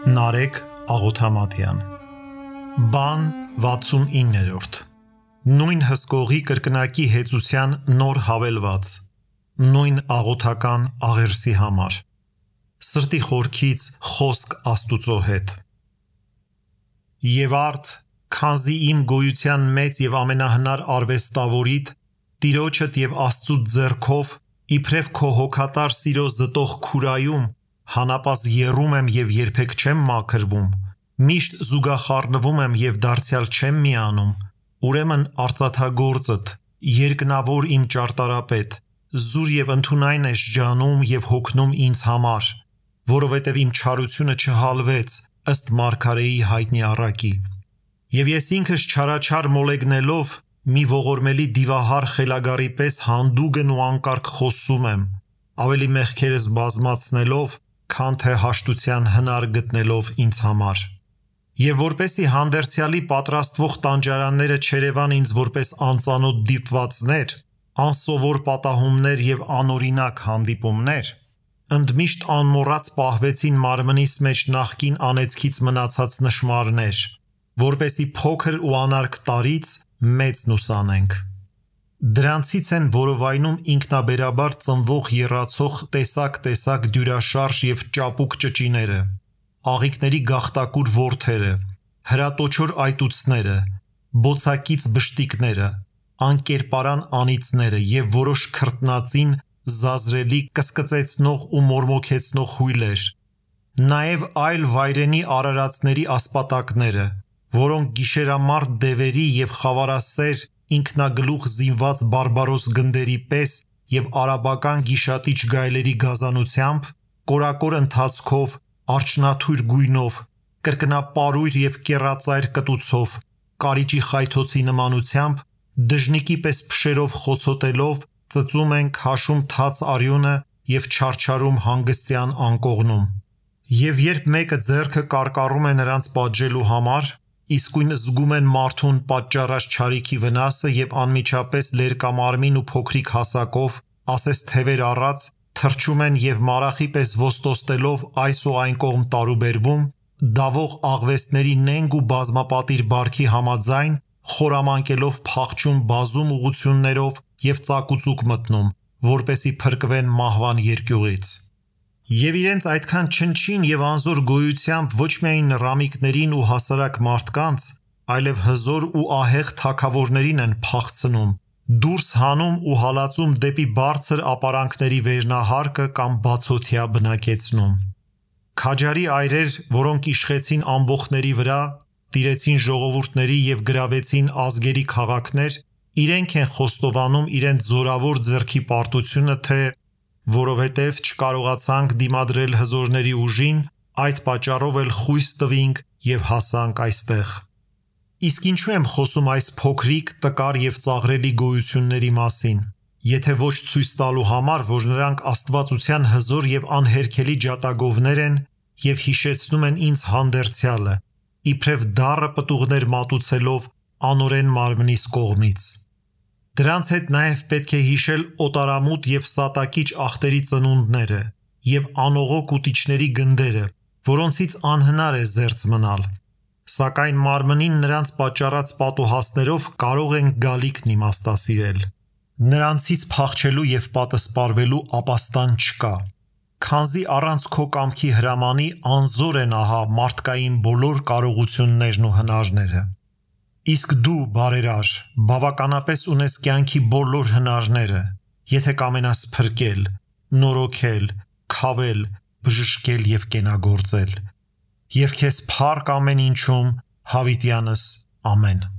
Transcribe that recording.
Նարեկ Աղոթամատյան Բան 69-րդ Նույն հսկողի կրկնակի հեծության նոր հավելված Նույն աղոթական աղերսի համար Սրտի խորքից խոսք Աստուծո հետ Եվ արդ, քանզի իմ գոյության մեծ և ամենահնար արվեստավորիդ Տիրոջդ և Աստծուց ձեռքով իբրև քո հոգատար սիրո զտող քուրայում հանապազ եռում եմ և երբեք չեմ մաքրվում, միշտ զուգախառնվում եմ և դարձյալ չեմ միանում, ուրեմն արծաթագործդ, երկնավոր իմ ճարտարապետ, զուր և ընդունայն ես ջանում և հոգնում ինձ համար, որովհետև իմ չարությունը չհալվեց, ըստ մարգարեի հայտնի առակի։ Եվ ես ինքս չարաչար մոլեգնելով, մի ողորմելի դիվահար խելագարի պես հանդուգն ու անկարգ խոսում եմ, ավելի մեղքերս բազմացնելով, քան թե հաշտության հնար գտնելով ինձ համար։ Եվ որպեսի հանդերձյալի պատրաստվող տանջարանները չերևան ինձ որպես անծանոթ դիպվածներ, անսովոր պատահումներ և անօրինակ հանդիպումներ, ընդմիշտ անմոռաց պահվեցին մարմնիս մեջ նախկին անեծքից մնացած նշմարներ, որպեսի փոքր ու անարգ տարից մեծն ուսանենք։ Դրանցից են որովայնում ինքնաբերաբար ծնվող եռացող տեսակ դյուրաշարժ և ճապուկ ճճիները, աղիքների գաղտակուր որդերը, հրատոչոր այտուցները, բոցակից բշտիկները, անկերպարան անիծները և որոշ քրտնածին, զազրելի, կսկծեցնող ու մորմոքեցնող հույլեր, նաև այլ վայրենի արարածների ասպատակները, որոնք գիշերամարտ դևերի և խավարասեր ինքնագլուխ զինված բարբարոս գնդերի պես և արաբական գիշատիչ գայլերի գազանությամբ, կորակոր ընթացքով, արջնաթույր գույնով, կրկնապարույր և կեռածայր կտուցով, կարիճի խայթոցի նմանությամբ, դժնիկի պես փշերով խոցոտելով, ծծում են քաշում թաց արյունը և չարչարում հանգստյան անկողնում։ Եվ երբ մեկը ձեռքը կարկառում է նրանց պատժելու համար, իսկույն զգում են մարդուն պատճառած չարիքի վնասը և անմիջապես լերկամարմին ու փոքրիկ հասակով, ասես թևեր առած, թռչում են և մարախի պես ոստոստելով այս ու այն կողմ տարուբերվում, դավող աղվեսների նենգ ու բազմապատիր բարքի համաձայն, խորամանկելով փախչում բազում ուղղություններով և ծակուծուկ մտնում, որպեսի փրկվեն մահվան երկյուղից։ Եվ իրենց այդքան չնչին և անզոր գոյությամբ ոչ միայն ռամիկներին ու հասարակ մարդկանց, այլև հզոր ու ահեղ թագավորներին են փախցնում, դուրս հանում ու հալածում դեպի բարձր ապարանքների վերնահարկը կամ բացօթյա բնակեցնում։ Քաջարի այրեր, որոնք իշխեցին ամբոխների վրա, տիրեցին ժողովուրդների և գրավեցին ազգերի քաղաքներ, իրենք են խոստովանում իրենց զորավոր ձեռքի պարտությունը, թե որովհետև չկարողացանք դիմադրել հզորների ուժին, այդ պատճառով էլ խույս տվինք և հասանք այստեղ։ Իսկ ինչու եմ խոսում այս փոքրիկ, տկար և ծաղրելի գոյությունների մասին, եթե ոչ ցույց տալու համար, որ նրանք աստվածության հզոր և անհերքելի ջատագովներ են և հիշեցնում են ինձ հանդերձյալը, իբրև դառը պտուղներ մատուցելով անօրեն մարմնիս կողմից։ Դրանց հետ նաև պետք է հիշել օտարամուտ և սատակիչ ախտերի ծնունդները և անողոք ուտիչների գնդերը, որոնցից անհնար է զերծ մնալ, սակայն մարմնին նրանց պատճառած պատուհասներով կարող ենք գալիքն իմաստասիրել։ Նրանցից փախչելու և պատսպարվելու ապաստան չկա, քանզի առանց քո կամքի հրամանի անզոր են ահա մարդկային բոլոր կարողություններն ու հնարները։ Իսկ դու, բարերար, բավականապես ունես կյանքի բոլոր հնարները, եթե կամենաս փրկել, նորոգել, քավել, բժշկել և կենագործել։ Եվ քեզ փառք ամեն ինչում, հավիտյանս, ամեն։